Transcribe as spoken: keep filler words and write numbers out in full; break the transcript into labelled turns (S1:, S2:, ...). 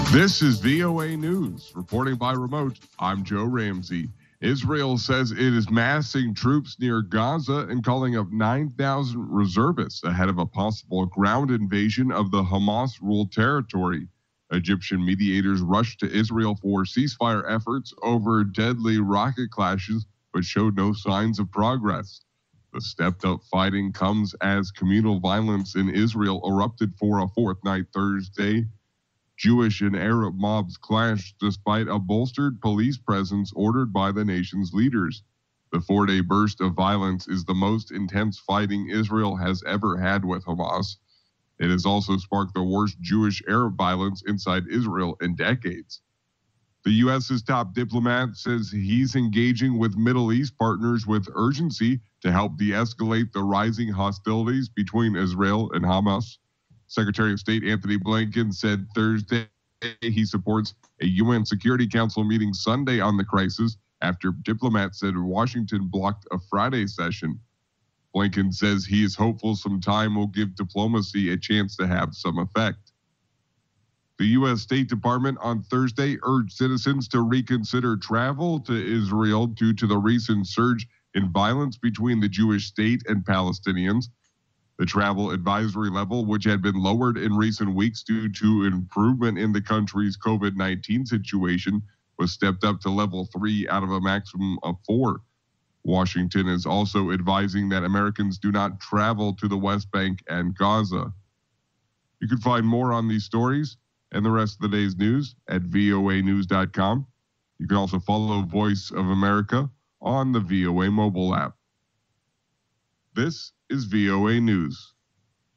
S1: This is V O A News. Reporting by remote, I'm Joe Ramsey. Israel says it is massing troops near Gaza and calling up nine thousand reservists ahead of a possible ground invasion of the Hamas-ruled territory. Egyptian mediators rushed to Israel for ceasefire efforts over deadly rocket clashes, but showed no signs of progress. The stepped-up fighting comes as communal violence in Israel erupted for a fourth night Thursday. Jewish and Arab mobs clashed despite a bolstered police presence ordered by the nation's leaders. The four-day burst of violence is the most intense fighting Israel has ever had with Hamas. It has also sparked the worst Jewish-Arab violence inside Israel in decades. The U S's top diplomat says he's engaging with Middle East partners with urgency to help de-escalate the rising hostilities between Israel and Hamas. Secretary of State Anthony Blinken said Thursday he supports a U N Security Council meeting Sunday on the crisis after diplomats said Washington blocked a Friday session. Blinken says he is hopeful some time will give diplomacy a chance to have some effect. The U S State Department on Thursday urged citizens to reconsider travel to Israel due to the recent surge in violence between the Jewish state and Palestinians. The travel advisory level, which had been lowered in recent weeks due to improvement in the country's COVID nineteen situation, was stepped up to level three out of a maximum of four. Washington is also advising that Americans do not travel to the West Bank and Gaza. You can find more on these stories and the rest of the day's news at V O A news dot com. You can also follow Voice of America on the V O A mobile app. This is V O A News.